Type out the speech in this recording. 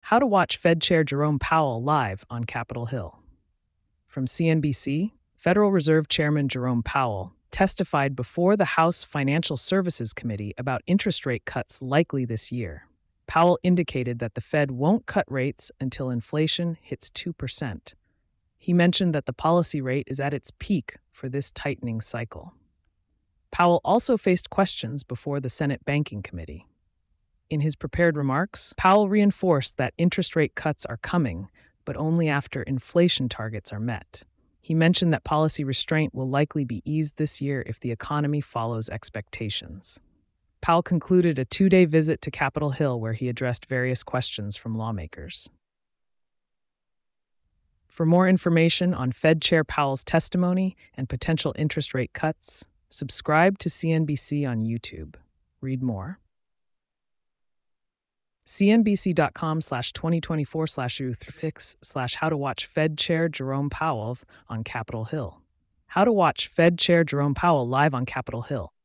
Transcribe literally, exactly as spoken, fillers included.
How to watch Fed Chair Jerome Powell live on Capitol Hill. From C N B C, Federal Reserve Chairman Jerome Powell testified before the House Financial Services Committee about interest rate cuts likely this year. Powell indicated that the Fed won't cut rates until inflation hits two percent. He mentioned that the policy rate is at its peak for this tightening cycle. Powell also faced questions before the Senate Banking Committee. In his prepared remarks, Powell reinforced that interest rate cuts are coming, but only after inflation targets are met. He mentioned that policy restraint will likely be eased this year if the economy follows expectations. Powell concluded a two-day visit to Capitol Hill where he addressed various questions from lawmakers. For more information on Fed Chair Powell's testimony and potential interest rate cuts, subscribe to C N B C on YouTube. Read more. cnbc.com slash 2024 slash fix slash how to watch Fed Chair Jerome Powell on Capitol Hill. How to watch Fed Chair Jerome Powell live on Capitol Hill.